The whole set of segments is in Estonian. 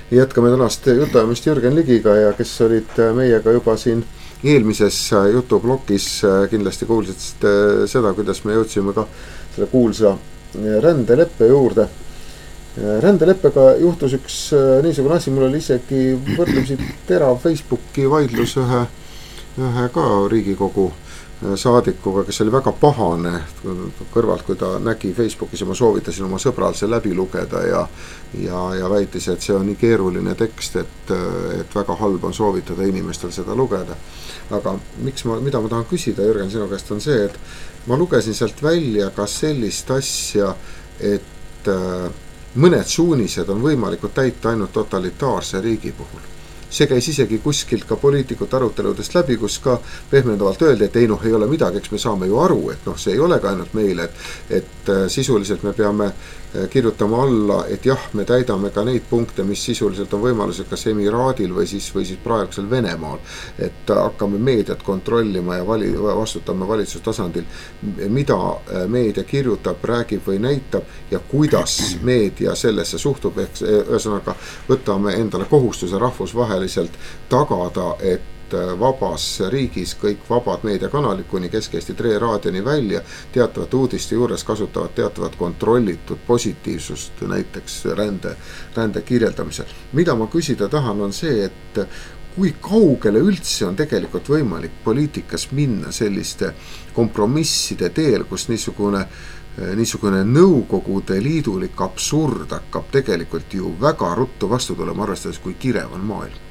Jätkame tänast jutuajamist Jürgen Ligiga ja kes olid meiega juba siin eelmises jutublokis, kindlasti kuulsid seda, kuidas me jõudsime ka selle kuulsa rändeleppe juurde. Rändeleppega juhtus üks niisugune asi, mul oli isegi võrdlemisi terav Facebooki vaidlus ühe ka Riigikogu saadikuga, kes oli väga pahane kõrvalt, kui ta nägi Facebookis ja ma soovitasin oma sõbral see läbi lugeda ja väitis, et see on nii keeruline tekst, et väga halb on soovitada inimestel seda lugeda. Aga mida ma tahan küsida, Jürgen, sinu käest on see, et ma lugesin sealt välja ka sellist asja, et mõned suunised on võimalikud täita ainult totalitaarse riigi puhul. See käis isegi kuskilt ka poliitikute aruteludest läbi, kus ka pehmendavalt öeldi, et ei ole midagi, eks me saame ju aru, et see ei ole ka ainult meile, et sisuliselt me peame kirjutama alla, et jah, me täidame ka neid punkte, mis sisuliselt on võimalused kas Emiraadil või siis praegusel Venemaal, et hakkame meediat kontrollima ja vastutame valitsustasandil, mida meedia kirjutab, räägib või näitab ja kuidas meedia sellesse suhtub, ehk ühesõnaga võtame endale kohustuse rahvusvaheliselt tagada, et vabas riigis kõik vabad meediakanalid kuni Kesk-Eesti Tre raadioni välja teatavate uudiste juures kasutavad teatavat kontrollitud positiivsust näiteks rände kirjeldamisel. Mida ma küsida tahan on see, et kui kaugele üldse on tegelikult võimalik poliitikas minna selliste kompromisside teel, kus niisugune Nõukogude Liidulik absurd hakkab tegelikult ju väga ruttu vastu tulema, arvestades kui kirev on maailm.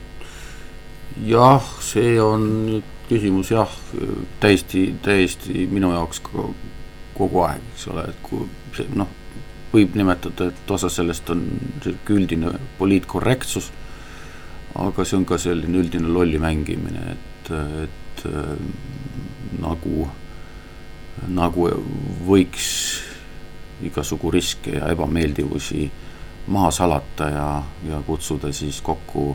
Jah, see on küsimus täiesti minu jaoks kogu aeg, eks ole, et kui see, võib nimetada, et osa sellest on üldine poliitkorrektsus, aga see on ka selline üldine lolli mängimine, et nagu võiks igasugu riske ja ebameeldivusi maha salata ja kutsuda siis kokku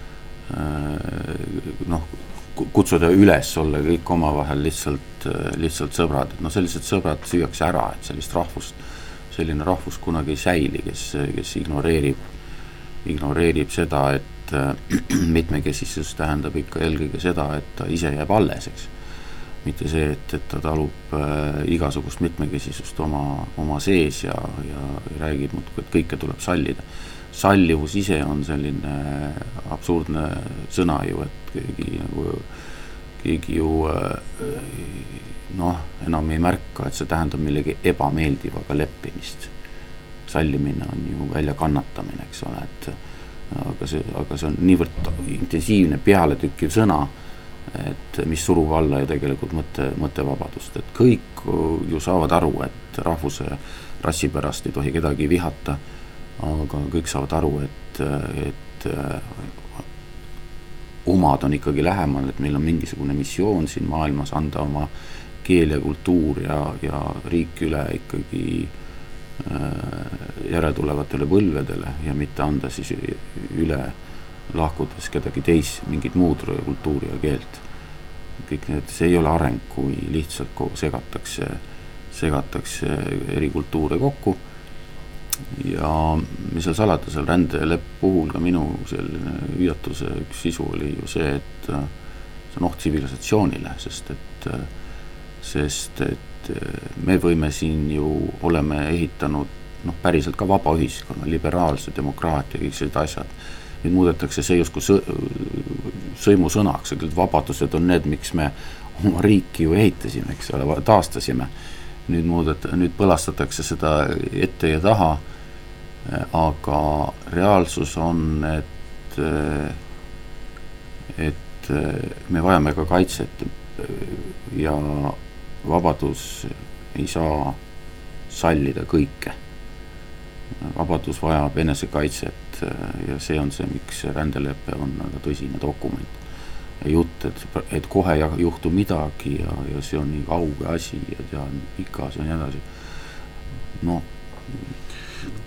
kutsuda üles olla kõik omavahel lihtsalt sõbrad, et sellised sõbrad süüakse ära, et selline rahvus kunagi ei säili, kes ignoreerib seda, et mitmekesisus tähendab ikka eelkõige seda, et ta ise jääb alles, eks. Mitte see, et ta talub igasugust mitmekesisust oma sees ja räägib muudkui, et kõike tuleb sallida. Sallivus ise on selline absurdne sõna ju, et keegi ju enam ei märka, et see tähendab millegi ebameeldivaga leppimist. Sallimine on ju väljakannatamine, eks ole, aga see on niivõrd intensiivne pealetükkiv sõna, et mis surub alla ju tegelikult mõttevabadust, et kõik ju saavad aru, et rahvuse rassi pärast ei tohi kedagi vihata, aga kõik saavad aru, et omad on ikkagi lähemal, et meil on mingisugune missioon siin maailmas anda oma keel ja kultuur ja riik üle ikkagi järeltulevatele põlvedele ja mitte anda siis üle lahkudes kedagi mingit muud kultuuri ja keelt. Kõik need, see ei ole areng, kui lihtsalt segatakse eri kultuure kokku. Ja mis seal salata, seal rändelepp puhul ka minu selline hüüatuse üks sisu oli ju see, et see on oht tsivilisatsioonile, sest et me võime siin ju oleme ehitanud päriselt ka vaba ühiskonna, liberaalse demokraatia, kõik sellised asjad. Nüüd muudetakse see justkui sõimusõnaks, et vabadused on need, miks me oma riiki ju ehitasime, eks ole, taastasime. Nüüd põlastatakse seda ette ja taha, aga reaalsus on, et me vajame ka kaitset ja vabadus ei saa sallida kõike. Vabadus vajab enesekaitset ja see on see, miks rändelepe on väga tõsine dokument. Ja jutt, et kohe ei juhtu midagi ja see on nii kauge asi ja tean pikas ja nii edasi.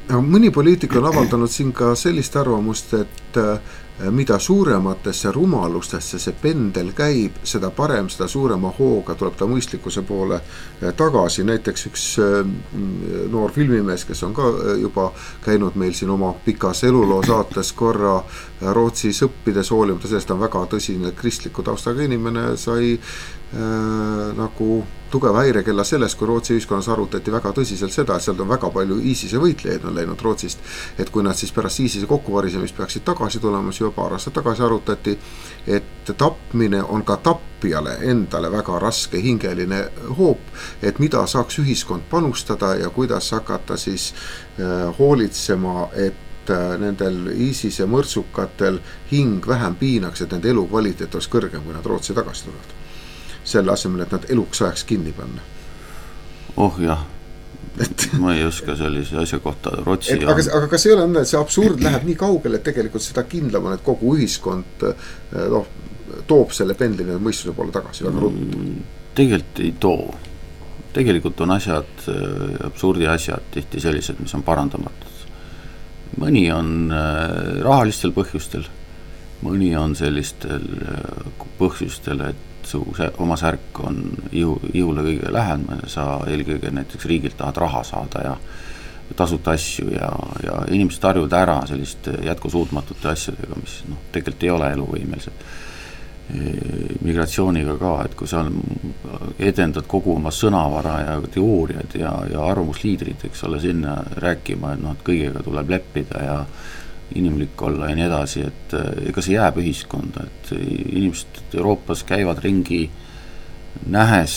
mõni poliitik on avaldanud siin ka sellist arvamust, et mida suurematesse rumalustesse see pendel käib, seda parem, seda suurema hooga tuleb ta mõistlikkuse poole tagasi. Näiteks üks noor filmimees, kes on ka juba käinud meil siin oma pikas eluloo saates korra Rootsis õppides, hoolimata sellest on väga tõsine kristliku taustaga inimene, sai nagu tugeva häirekella sellest, kui Rootsi ühiskonnas arutati väga tõsiselt seda, et sealt on väga palju ISISe võitlejaid on läinud Rootsist, et kui nad siis pärast ISISe kokkuvarisemist peaksid tagasi tulema, siis juba paar aastat tagasi arutati, et tapmine on ka tappijale endale väga raske hingeline hoop, et mida saaks ühiskond panustada ja kuidas hakata siis hoolitsema, et nendel ISISe mõrtsukatel hing vähem piinaks, et nende elukvaliteet oleks kõrgem, kui nad Rootsi tagasi tulevad. Selle asemel, et nad eluks ajaks kinni panna. Oh jah, ma ei oska sellise asja kohta Rootsi. Aga kas ei ole, et see absurd läheb nii kaugele, et tegelikult seda kindlam on, et kogu ühiskond toob selle pendlini mõistuse poole tagasi väga ruttu? Tegelikult ei too. Tegelikult on asjad, absurdi asjad tihti sellised, mis on parandamatud. Mõni on rahalistel põhjustel, mõni on sellistel põhjustel, et su oma särk on ihule kõige lähemal, sa eelkõige näiteks riigilt tahad raha saada ja tasuta asju ja inimesed harjuvad ära selliste jätkusuutmatute asjadega, mis tegelikult ei ole eluvõimelised. Migratsiooniga ka, et kui sa edendad kogu oma sõnavara ja teooriad ja arvamusliidrid, eks ole, sinna rääkima, et kõigega tuleb leppida ja inimlik olla ja nii edasi, et ega see jääb ühiskonda, et inimesed Euroopas käivad ringi nähes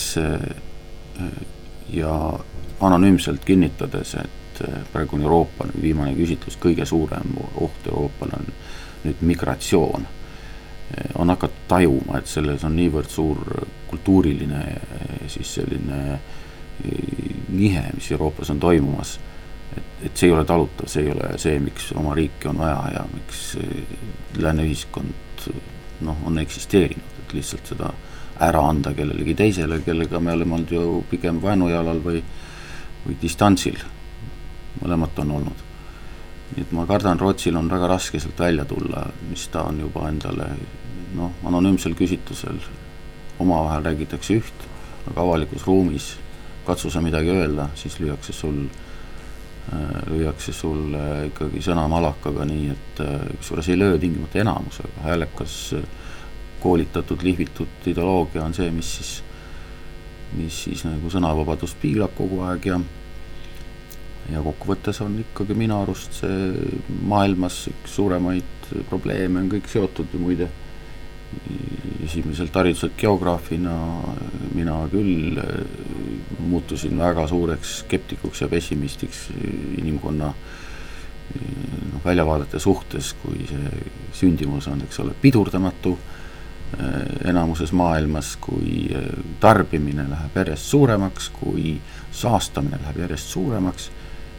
ja anonüümselt kinnitades, et praegu on Euroopa viimane küsitlus, kõige suurem oht Euroopal on nüüd migratsioon. On hakata tajuma, et selles on niivõrd suur kultuuriline siis selline nihe, mis Euroopas on toimumas. Et see ei ole talutav, see ei ole see, miks oma riiki on vaja ja miks lääne ühiskond on eksisteerinud, et lihtsalt seda ära anda kellelegi teisele, kellega me oleme olnud ju pigem vaenujalal või distantsil. Mõlemat on olnud. Nii et ma kardan, Rootsil on väga raske sealt välja tulla, mis ta on juba endale anonüümsel küsitlusel. Omavahel räägitakse üht, aga avalikus ruumis katsu sa midagi öelda, siis lüüakse sul ikkagi sõna malakaga nii, et kusjuures ei löö tingimata enamusega. Häälekas koolitatud, lihvitud ideoloogia on see, mis siis nagu sõnavabadust piirab kogu aeg ja kokkuvõttes on ikkagi minu arust see maailmas üks suuremaid probleeme on kõik seotud ju muide. Esimeselt hariduselt geograafina mina küll muutusin väga suureks skeptikuks ja pessimistiks inimkonna väljavaadete suhtes, kui see sündimus on, eks ole, pidurdamatu enamuses maailmas, kui tarbimine läheb järjest suuremaks, kui saastamine läheb järjest suuremaks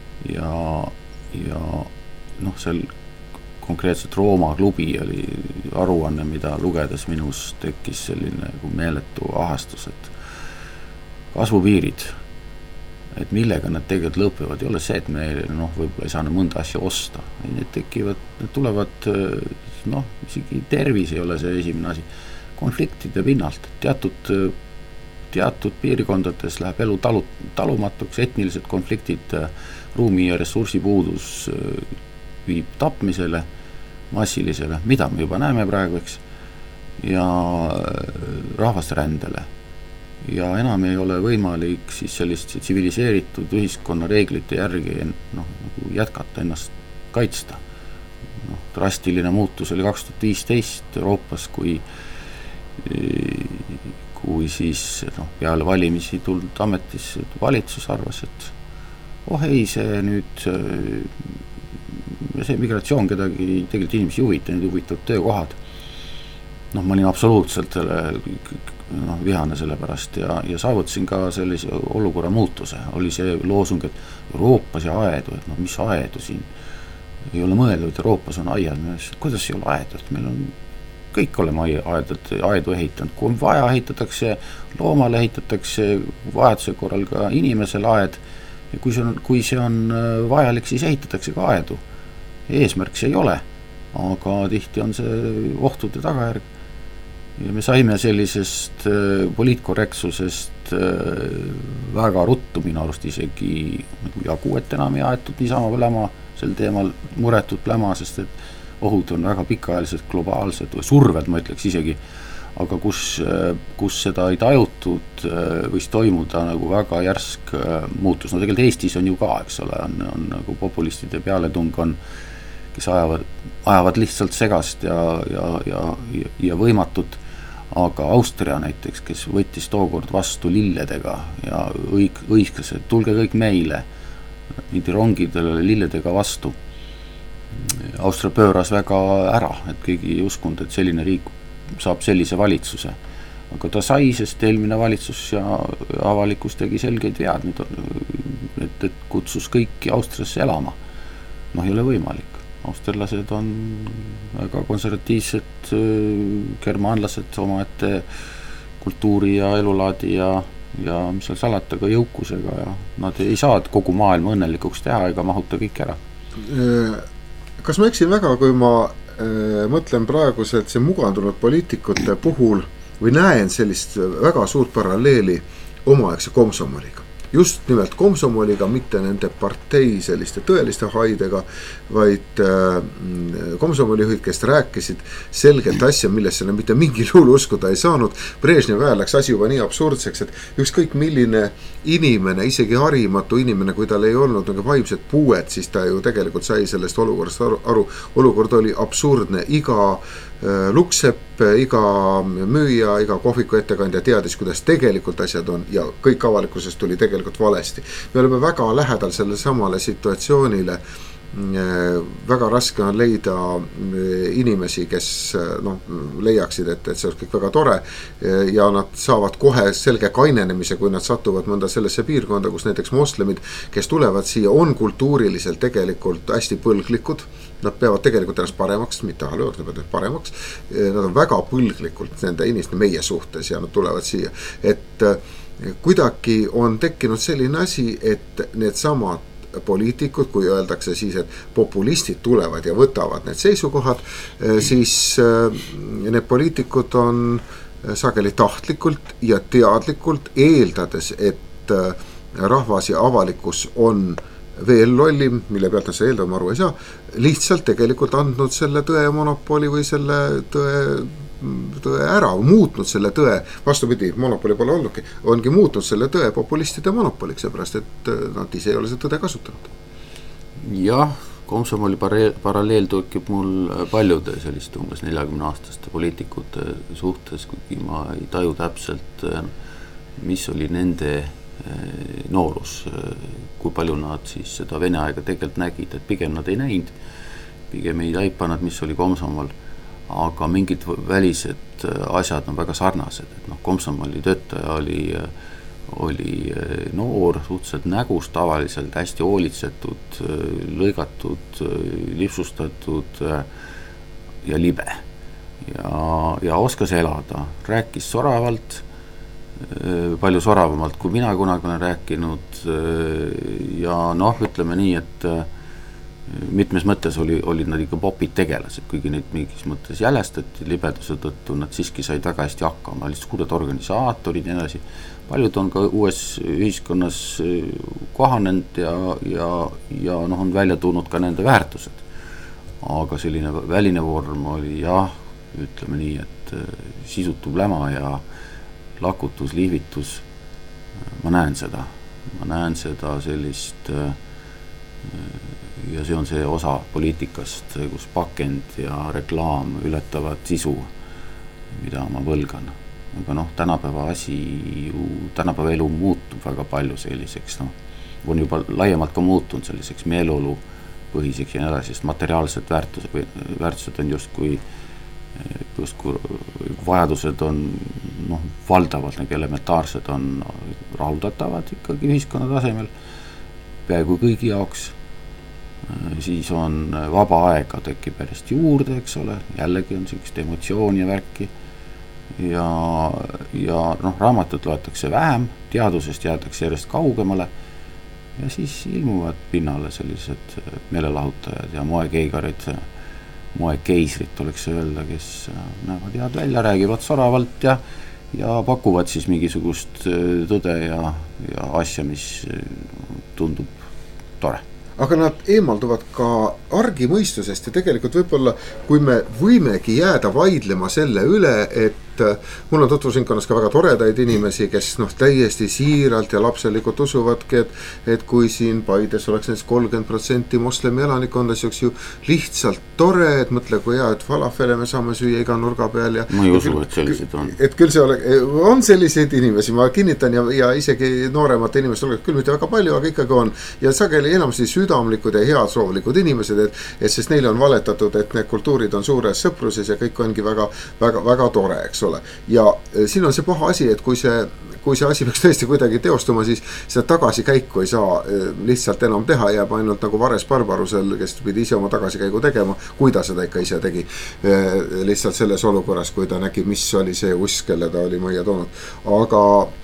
ja seal konkreetselt Rooma klubi oli aruanne, mida lugedes minus tekkis selline meeletu ahastus, et kasvupiirid, et millega nad tegelikult lõpevad, ei ole see, et me võib-olla ei saa mõnda asja osta. Need tekivad, need tulevad, isegi tervis ei ole see esimene asi, konfliktide pinnalt. Teatud piirkondades läheb elu talumatuks, etnilised konfliktid, ruumi ja ressursipuudus viib tapmisele, massilisele, mida me juba näeme praegu, eks, ja rahvasrändele. Ja enam ei ole võimalik siis sellist tsiviliseeritud ühiskonna reeglite järgi jätkata ennast kaitsta. Drastiline muutus oli 2015 Euroopas, kui siis peale valimisi tulnud ametis valitsus arvas, et ei, see nüüd see migratsioon kedagi tegelikult inimesi huvita, nüüd huvitavad töökohad. Ma olin absoluutselt vihane selle pärast ja saavutasin ka sellise olukorra muutuse. Oli see loosung, et Euroopas ja aedu, et mis aedu siin ei ole mõeldud, et Euroopas on aiad. Kuidas ei ole aedu, et meil on kõik oleme aedu ehitanud. Kui on vaja, ehitatakse loomale, ehitatakse vajaduse korral ka inimesele aed ja kui see on vajalik, siis ehitatakse ka aedu. Eesmärk see ei ole, aga tihti on see ohtude tagajärg. Ja me saime sellisest poliitkorrektsusest väga ruttu minu arust isegi nagu jagu, et enam ei aetud niisama pläma sel teemal muretud pläma, sest et ohud on väga pikaajalised, globaalsed või surved, ma ütleks isegi, aga kus seda ei tajutud, võis toimuda nagu väga järsk muutus. No tegelikult Eestis on ju ka, eks ole, on nagu populistide pealetung on, kes ajavad lihtsalt segast ja võimatut, aga Austria näiteks, kes võttis tookord vastu lilledega ja õiskas, et tulge kõik meile, mindi rongidele lilledega vastu. Austria pööras väga ära, et keegi ei uskunud, et selline riik saab sellise valitsuse. Aga ta sai, sest eelmine valitsus ja avalikkus tegi selgeid vead, et kutsus kõiki Austriasse elama. Ei ole võimalik. Austerlased on väga konservatiivsed germaanlased omaette kultuuri ja elulaadi ja mis seal salata ka jõukusega ja nad ei saa kogu maailma õnnelikuks teha ega mahuta kõik ära. Kas ma eksin väga, kui ma mõtlen praeguselt see mugandunud poliitikute puhul või näen sellist väga suurt paralleeli omaaegse Komsomoliga? Just nimelt Komsomoliga, mitte nende partei selliste tõeliste haidega, vaid Komsomolijuhid, kes rääkisid selgelt asja, millesse nad mitte mingil juhul uskuda ei saanud. Brežnevi ajal läks asi juba nii absurdseks, et ükskõik milline inimene, isegi harimatu inimene, kui tal ei olnud nagu vaimset puuet, siis ta ju tegelikult sai sellest olukorrast aru. Olukord oli absurdne, iga luksepp, iga müüja, iga kohviku ettekandja teadis, kuidas tegelikult asjad on ja kõik avalikkusest tuli tegelikult valesti. Me oleme väga lähedal selle samale situatsioonile. Väga raske on leida inimesi, kes leiaksid, et see on kõik väga tore ja nad saavad kohe selge kainenemise, kui nad satuvad mõnda sellesse piirkonda, kus näiteks moslemid, kes tulevad siia, on kultuuriliselt tegelikult hästi põlglikud. Nad peavad tegelikult ennast paremaks, mitte halvaks, nad peavad paremaks. Nad on väga põlglikult nende inimeste meie suhtes ja nad tulevad siia. Et kuidagi on tekkinud selline asi, et need samad poliitikud, kui öeldakse siis, et populistid tulevad ja võtavad need seisukohad, siis need poliitikud on sageli tahtlikult ja teadlikult eeldades, et rahvas ja avalikkus on veel lollim, mille pealt nad see eeldama aru ei saa, lihtsalt tegelikult andnud selle tõe monopoli või selle tõe ära, muutnud selle tõe, vastupidi, monopoli pole olnudki, ongi muutnud selle tõe populistide monopoliks, seepärast, et nad ise ei ole seda tõde kasutanud. Jah, Komsomoli paralleel tõukib mul paljude selliste umbes 40-aastaste poliitikute suhtes, kuigi ma ei taju täpselt, mis oli nende noorus, kui palju nad siis seda Vene aega tegelikult nägid, et pigem nad ei näinud, pigem ei taipanud, mis oli Komsomol, aga mingid välised asjad on väga sarnased, et Komsomoli töötaja oli noor, suhteliselt nägus tavaliselt, hästi hoolitsetud, lõigatud, lipsustatud ja libe ja oskas elada, rääkis soravalt, palju soravamalt kui mina kunagi olen rääkinud ja ütleme nii, et mitmes mõttes olid nad ikka popid tegelased, kuigi neid mingis mõttes jälestati libeduse tõttu, nad siiski said väga hästi hakkama, olid suured organisaatorid ja nii edasi. Paljud on ka uues ühiskonnas kohanenud ja on välja tulnud ka nende väärtused. Aga selline väline vorm oli ütleme nii, et sisutu pläma ja lakutus, liivitus, ma näen seda sellist ja see on see osa poliitikast, kus pakend ja reklaam ületavad sisu, mida ma võlgan. Aga tänapäeva tänapäeva elu muutub väga palju selliseks, on juba laiemalt ka muutunud selliseks meeleolu põhiseks ja nii edasi, sest materiaalsed väärtused on justkui vajadused on valdavalt nagu elementaarsed on rahuldatavad ikkagi ühiskonna tasemel peaaegu kõigi jaoks, siis on vaba aega tekib järjest juurde, eks ole, jällegi on sellist emotsiooni ja värki ja raamatut loetakse vähem, teadusest jäädakse järjest kaugemale ja siis ilmuvad pinnale sellised meelelahutajad ja moekeigarid, moekeisrid oleks öelda, kes näevad head välja, räägivad soravalt ja pakuvad siis mingisugust tõde ja asja, mis tundub tore. Aga nad eemalduvad ka argimõistusest ja tegelikult võib-olla, kui me võimegi jääda vaidlema selle üle, et mul on tutvusringkonnas ka väga toredaid inimesi, kes täiesti siiralt ja lapselikult usuvadki, et kui siin Paides oleks näiteks 30% moslemi elanikkonda, siis oleks ju lihtsalt tore, et mõtle, kui hea, et falafele me saame süüa iga nurga peal. Ma ei usu, et sellised on. Et küll see on selliseid inimesi, ma kinnitan ja isegi nooremate inimeste küll mitte väga palju, aga ikkagi on. Ja sageli enamasti südamlikud ja headsoovlikud inimesed, et sest neile on valetatud, et need kultuurid on suures sõpruses ja kõik ongi väga, väga, väga tore, eks ole. Ja siin on see paha asi, et kui see asi peaks tõesti kuidagi teostuma, siis seda tagasikäiku ei saa lihtsalt enam teha, jääb ainult nagu Vares Barbarusel, kes pidi ise oma tagasikäigu tegema, kui ta seda ikka ise tegi lihtsalt selles olukorras, kui ta nägi, mis oli see usk, kelle ta oli majja toonud. Aga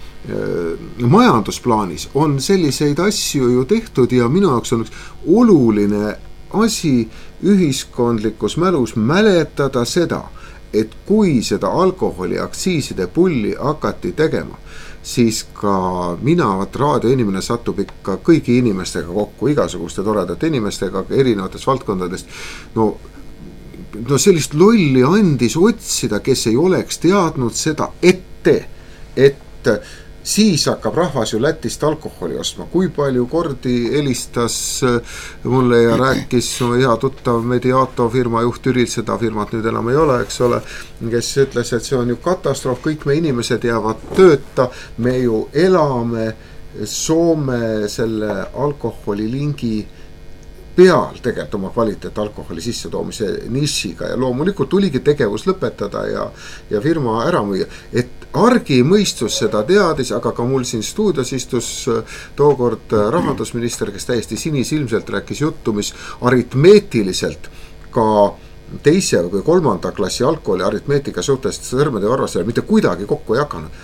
majandusplaanis on selliseid asju ju tehtud ja minu jaoks on üks oluline asi ühiskondlikus mälus mäletada seda, et kui seda alkoholiaktsiiside pulli hakati tegema, siis ka mina, raadioinimene satub ikka kõigi inimestega kokku, igasuguste toredate inimestega erinevatest valdkondadest. No sellist lolli andis otsida, kes ei oleks teadnud seda ette, et siis hakkab rahvas ju Lätist alkoholi ostma. Kui palju kordi helistas mulle ja rääkis hea tuttav Mediato firma juht Üril, seda firmat nüüd enam ei ole, eks ole, kes ütles, et see on ju katastroof, kõik me inimesed jäävad tööta, me ju elame Soome selle alkoholilingi peal tegelikult oma kvaliteet alkoholi sisse toomise nišiga ja loomulikult tuligi tegevus lõpetada ja firma ära müüa, et argimõistus seda teadis, aga ka mul siin stuudios istus tookord rahandusminister, kes täiesti sinisilmselt rääkis juttu, mis aritmeetiliselt ka teise või kolmanda klassi alkoholi aritmeetika suhtes sõrmede varvasele mitte kuidagi kokku ei hakanud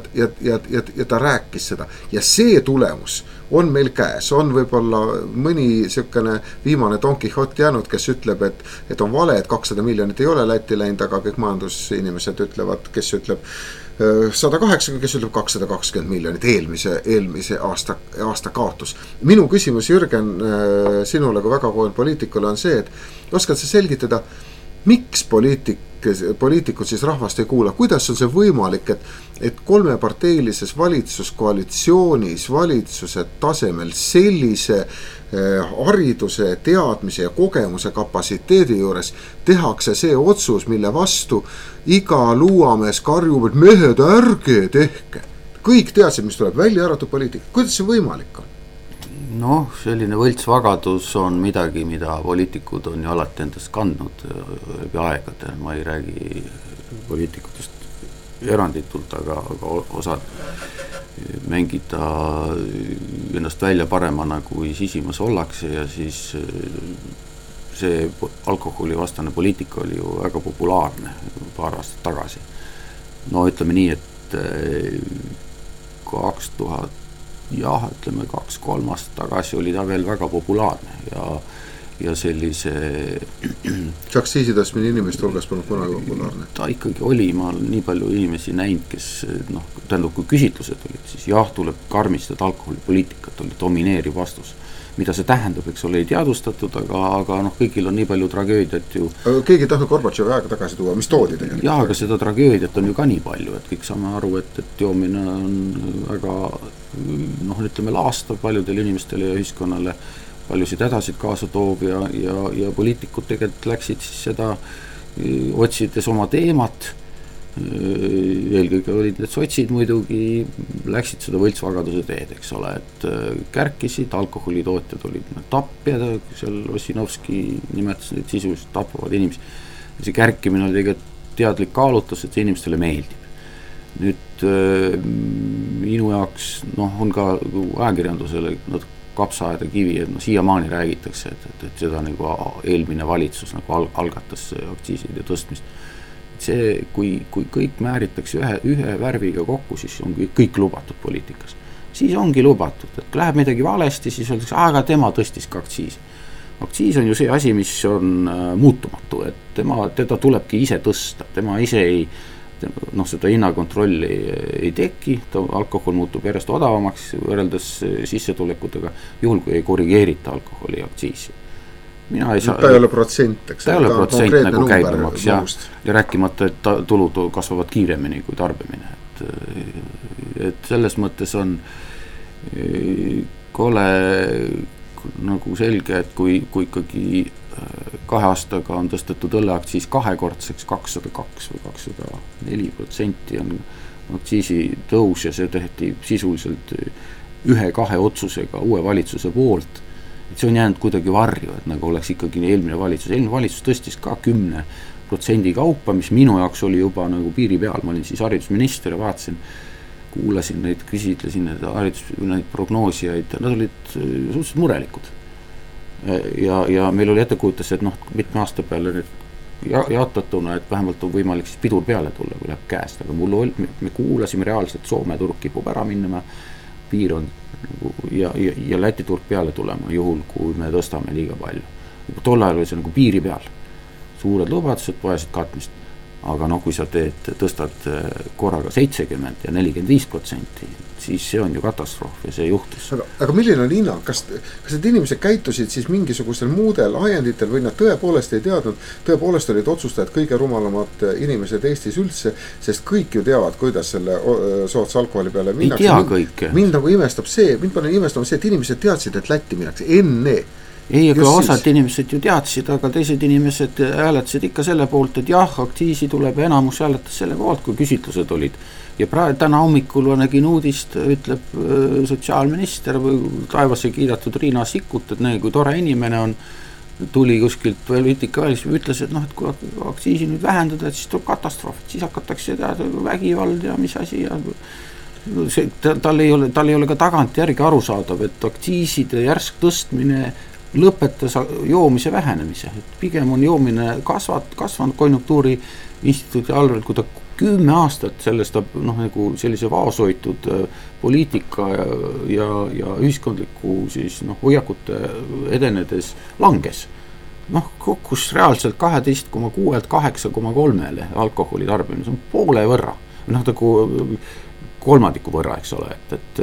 ja ta rääkis seda ja see tulemus on meil käes, on võib-olla mõni selline viimane Don Quixote jäänud, kes ütleb, et on vale, et 200 miljonit ei ole Lätti läinud, aga kõik majandusinimesed ütlevad, kes ütleb 180, kes ütleb 220 miljonit eelmise aasta kaotus. Minu küsimus, Jürgen, sinule kui väga kogenud poliitikule on see, et oskad sa selgitada, miks poliitikud siis rahvast ei kuula, kuidas on see võimalik, et kolmeparteilises valitsuskoalitsioonis valitsuse tasemel sellise hariduse, teadmise ja kogemuse kapatsiteedi juures tehakse see otsus, mille vastu iga luuamees karjub, et mehed ärge tehke. Kõik teadsid, mis tuleb välja arvatud poliitika. Kuidas see võimalik on? Noh, selline võltsvagadus on midagi, mida poliitikud on ju alati endast kandnud läbi aegade. Ma ei räägi poliitikutest eranditult, aga osad mängida ennast välja paremana, kui sisimas ollakse ja siis see alkoholivastane poliitika oli ju väga populaarne paar aastat tagasi. No ütleme nii, et 2000 jah, ütleme 2-3 aastat tagasi oli ta veel väga populaarne ja sellise aktsiisi tõstmine inimeste hulgas polnud kunagi populaarne. Ta ikkagi oli, ma olen nii palju inimesi näinud, kes tähendab, kui küsitlused olid, siis jah, tuleb karmistada alkoholipoliitikat, oli domineeriv vastus. Mida see tähendab, eks ole, ei teadvustatud, aga kõigil on nii palju tragöödiat ju. Keegi tahtnud Gorbatšovi aega tagasi tuua, mis toodi tegelikult? Jah, aga seda tragöödiat on ju ka nii palju, et kõik saame aru, et joomine on väga, ütleme, laastav paljudele inimestele ja ühiskonnale, paljusid hädasid kaasa toov ja poliitikud tegelikult läksid siis seda otsides oma teemat, eelkõige olid need sotsid muidugi, läksid seda võltsvagaduse teed, eks ole, et kärkisid, alkoholitootjad olid tapjad, seal Ossinovski nimetas neid sisuliselt tapavad inimesi. See kärkimine oli tegelikult teadlik kaalutlus, et see inimestele meeldib. Nüüd minu jaoks on ka ajakirjandusele kapsaaeda kivi, et siiamaani räägitakse, et seda nagu eelmine valitsus nagu algatas aktsiiside tõstmist. See, kui kõik määritakse ühe värviga kokku, siis on kõik lubatud poliitikas. siis ongi lubatud, et kui läheb midagi valesti, siis öeldakse, aga tema tõstis ka aktsiisi. Aktsiis on ju see asi, mis on muutumatu, et teda tulebki ise tõsta, tema ise ei, seda hinnakontrolli ei teki, alkohol muutub järjest odavamaks võrreldes sissetulekutega, juhul kui ei korrigeerita alkoholi aktsiisi. Ta ei ole protsent, eks. Ta ei ole protsent nagu käibemaks ja rääkimata, et tulud kasvavad kiiremini kui tarbimine. Et selles mõttes on kole nagu selge, et kui ikkagi 2 aastaga on tõstetud õlleaktsiis 2-kordseks, 202 või 204% on aktsiisi tõus ja see tehti sisuliselt 1-2 otsusega uue valitsuse poolt, et see on jäänud kuidagi varju, et nagu oleks ikkagi eelmine valitsus tõstis ka 10% kaupa, mis minu jaoks oli juba nagu piiri peal, ma olin siis haridusminister ja vaatasin, kuulasin neid, küsitlesin neid prognoosijaid, nad olid suhteliselt murelikud. Ja meil oli ettekujutus, et mitme aasta peale jaotatuna, et vähemalt on võimalik siis pidur peale tulla, kui läheb käest, aga me kuulasime reaalselt, Soome turg kipub ära minema, piir on ja Läti turg peale tulema, juhul kui me tõstame liiga palju. Tol ajal oli see nagu piiri peal, suured lubadused, vajasid katmist. Aga kui sa tõstad korraga 70 ja 45%, siis see on ju katastroof ja see juhtus. Aga milline on hinnang? Kas need inimesed käitusid siis mingisugusel muudel ajenditel või nad tõepoolest ei teadnud, tõepoolest olid otsustajad kõige rumalamad inimesed Eestis üldse, sest kõik ju teavad, kuidas selle sootsa alkoholi peale minnakse. Ei tea kõike. Mind nagu imestab see, et inimesed teadsid, et Lätti minnakse enne. Ei, aga osad inimesed ju teadsid, aga teised inimesed hääletasid ikka selle poolt, et jah, aktsiisi tuleb ja enamus hääletas selle poolt, kui küsitlused olid. Ja täna hommikul nägin uudist, ütleb sotsiaalminister või taevasse kiidatud Riina Sikkut, et kui tore inimene on, tuli kuskilt poliitika välis, ütles, et et kui aktsiisi nüüd vähendada, et siis tuleb katastroof, et siis hakatakse vägivald ja mis asi ja tal ei ole ka tagant järgi arusaadav, et aktsiiside järsk tõstmine lõpetas joomise vähenemise, et pigem on joomine kasvanud konjunktuuri instituudi allvel, kui ta 10 aastat sellest nagu sellise vaosoitud poliitika ja ühiskondliku siis hoiakute edenedes langes. Kokkus reaalselt 12,6-lt 8,3-le alkoholi tarbimine, see on poole võrra, nagu kolmandiku võrra, eks ole, et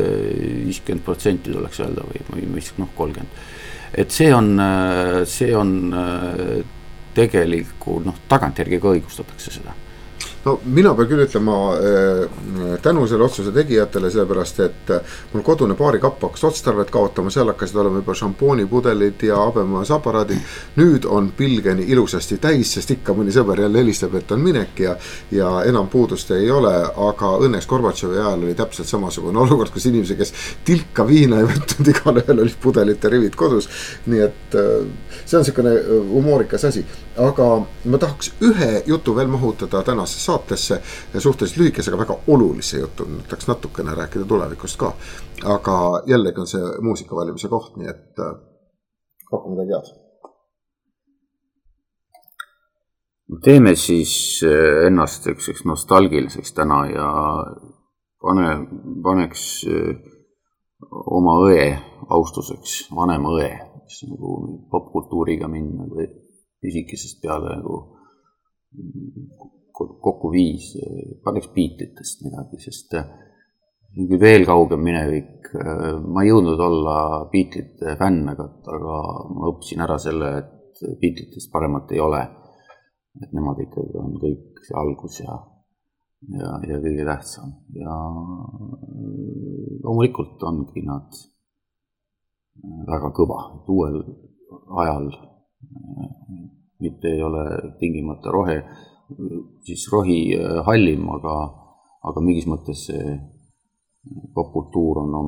50% tuleks öelda või 30%. Et see on tegelikult tagantjärgi ka õigustatakse seda. No mina pean küll ütlema tänu selle otsuse tegijatele, sellepärast, et mul kodune baarikapp hakkas otstarvet kaotama, seal hakkasid olema juba šampoonipudelid ja abemaasaparaadid. Nüüd on pilgeni ilusasti täis, sest ikka mõni sõber jälle helistab, et on minek ja enam puudust ei ole, aga õnneks Gorbatšovi ajal oli täpselt samasugune olukord, kus inimesi, kes tilka viina ei võtnud, igal ühel olid pudelite rivid kodus. Nii et see on selline humoorikas asi. Aga ma tahaks ühe jutu veel mahutada tänase saatesse suhteliselt lühikesega väga olulise jutu, tahaks natukene rääkida tulevikust ka, aga jällegi on see muusika valimise koht, nii et pakku midagi head. Teeme siis ennast üks nostalgiliseks täna ja paneks oma õe austuseks, vanema õe, mis nagu popkultuuriga minna või pisikesest peale nagu kokku 5, paneks Beatlesitest midagi, sest veel kaugem minevik, ma ei jõudnud olla Beatlesite fänn, aga ma õppisin ära selle, et Beatlesitest paremat ei ole, et nemad ikkagi on kõik see algus ja kõige tähtsam ja loomulikult ongi nad väga kõva, uuel ajal mitte ei ole tingimata rohi hallim, aga mingis mõttes see popkultuur on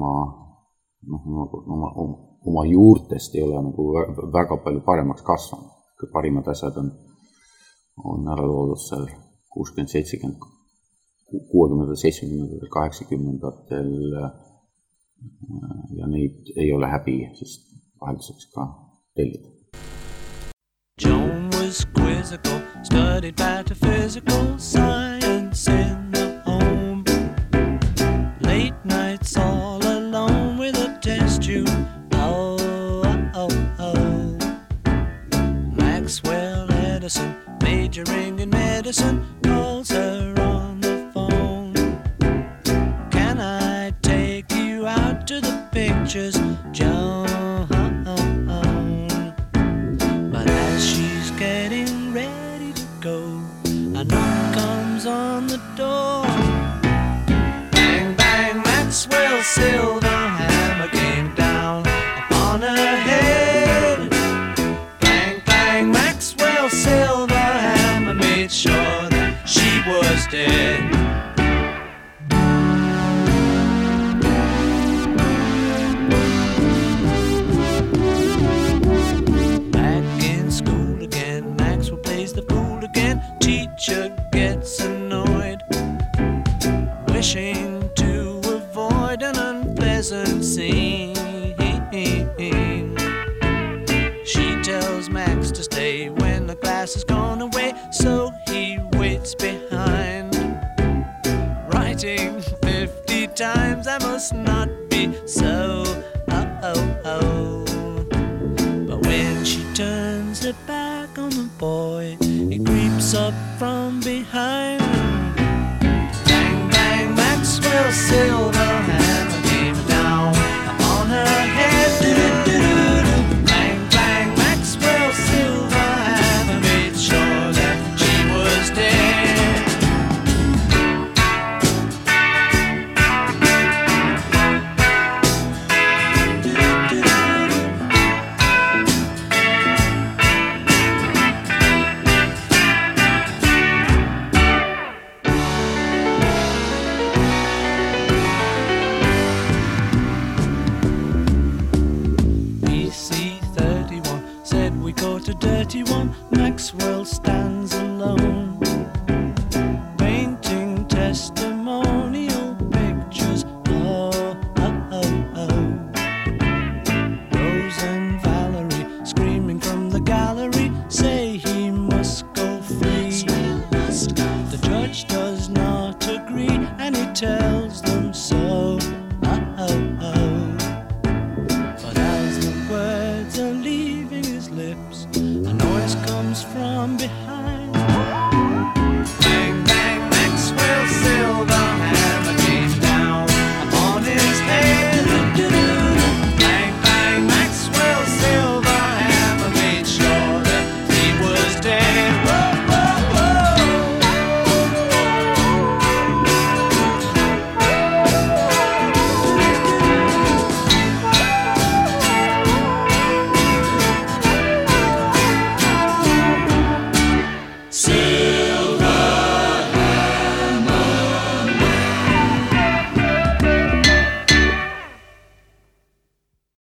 oma juurtest ei ole nagu väga palju paremaks kasvanud. Parimad asjad on ära loodud seal 60, 70, 60, 70, 80-ndatel ja neid ei ole häbi, sest vahelduseks ka tellida. Joan was quizzical, studied metaphysical science in the home. Late nights all alone. majoring in medicine, calls her on the phone. Can I take you out to the pictures, Joan? But as she's getting ready to go, a knock comes on the door. Bang, bang, Maxwell Silverhammer came down upon her head. Bang, bang, Maxwell Silverhammer made sure that she was dead. Back in school again, Maxwell plays the fool again. Teacher gets annoyed, wishing to avoid an unpleasant scene. She tells Max to stay when the class has gone away, so he waits behind, writing 50 times, I must not be so. But when she turns her back on the boy, he creeps up from behind. Bang, bang, Maxwell Silverhammer came down on her head. Do-do-do-do-do. Bang, bang, Maxwell Silverhammer made sure that she was dead. PC-31 said we caught a dirty one. Maxwell stands alone, painting testimonial pictures. Oh, oh, oh, oh. Rose and Valerie screaming from the gallery say he must go free. The judge does not agree and he tells them so. Oh, oh, oh. But as the words are leaving his lips, a noise comes from behind.